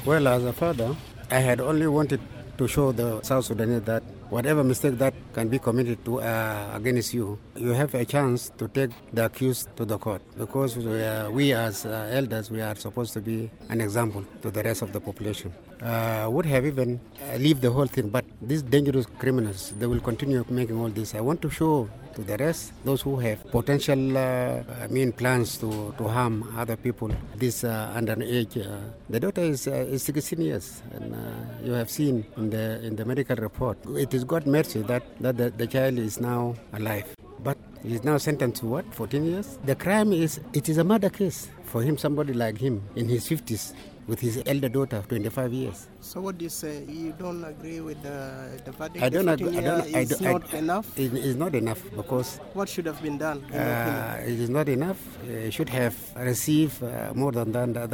Well, as a father, I had only wanted to show the South Sudanese that whatever mistake that can be committed to against you, you have a chance to take the accused to the court, because we as elders, we are supposed to be an example to the rest of the population. Would have even leave the whole thing, but these dangerous criminals, they will continue making all this. I want to show to the rest, those who have potential plans to harm other people. This underage, the daughter is 16 years, and you have seen in the medical report. It is God's mercy that the child is now alive. But he is now sentenced to what? 14 years? The crime is a murder case for him, somebody like him in his 50s. With his elder daughter of 25 years. So what do you say? You don't agree with the verdict? I don't agree. It's not enough? It is not enough, because... What should have been done? It is not enough. He should have received more than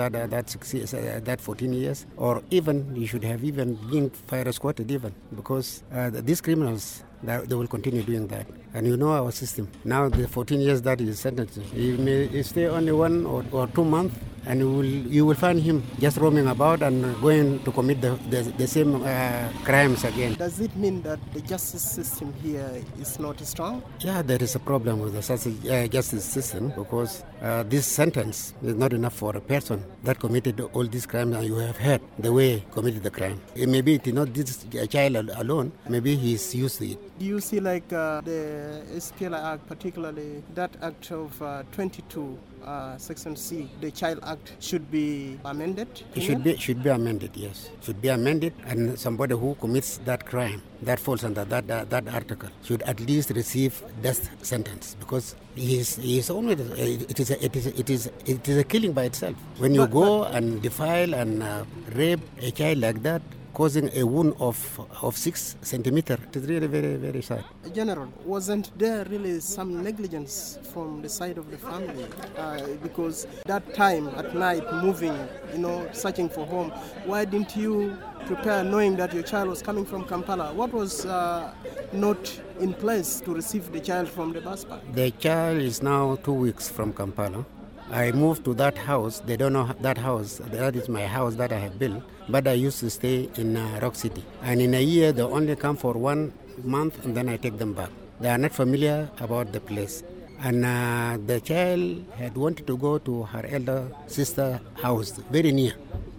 that 14 years. Or even, he should have even been fire squatted even. Because these criminals, they will continue doing that. And you know our system. Now the 14 years that he is sentenced, he may stay only 1 or 2 months, and you will find him just roaming about and going to commit the same crimes again. Does it mean that the justice system here is not strong? Yeah, there is a problem with the justice system, because this sentence is not enough for a person that committed all these crimes, and you have heard the way he committed the crime. Maybe it is not this child alone, maybe he is used to it. Do you see like the SPLA Act, particularly that Act of 22, Section C, the Child Act, should be amended? It should be amended, yes. Should be amended, and somebody who commits that crime, that falls under that article, should at least receive death sentence, because he is only it is a killing by itself. When you go and defile and rape a child like that, causing a wound of 6 centimeters. It is really very, very sad. General, wasn't there really some negligence from the side of the family? Because that time at night, moving, searching for home, why didn't you prepare knowing that your child was coming from Kampala? What was not in place to receive the child from the bus park? The child is now 2 weeks from Kampala. I moved to that house. They don't know that house. That is my house that I have built. But I used to stay in Rock City. And in a year, they only come for 1 month, and then I take them back. They are not familiar about the place. And the child had wanted to go to her elder sister's house, very near.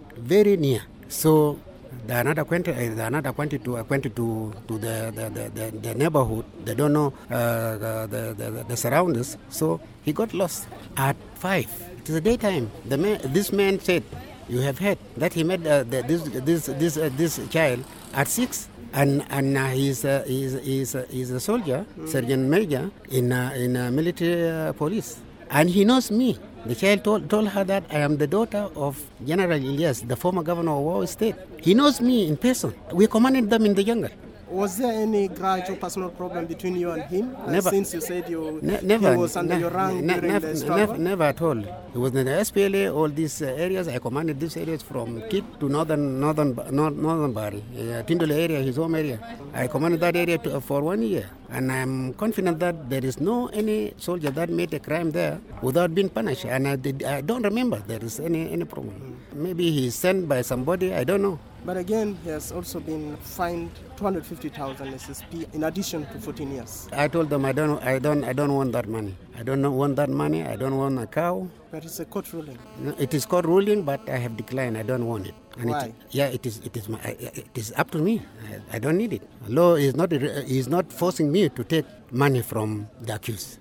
So they are not acquainted to the neighborhood. They don't know the surroundings. So he got lost at 5. It is a daytime. This man said, you have heard that he met this child at 6, and he's a soldier, sergeant major in military police, and he knows me. The child told her that I am the daughter of General Ilyas, the former governor of Wau State. He knows me in person. We commanded them in the jungle. Was there any grudge or personal problem between you and him? Never. Since you said he never, was under your rank during the struggle? Never at all. He was in the SPLA, all these areas. I commanded these areas from Kit to northern Bari, Tindole area, his home area. I commanded that area for 1 year. And I'm confident that there is no any soldier that made a crime there without being punished. And I don't remember there is any problem. Maybe he's sent by somebody, I don't know. But again, he has also been fined 250,000 SSP in addition to 14 years. I told them I don't want that money. I don't want that money. I don't want a cow. But it's a court ruling. No, it is court ruling, but I have declined. I don't want it. And why? It is up to me. I don't need it. Law is not forcing me to take money from the accused.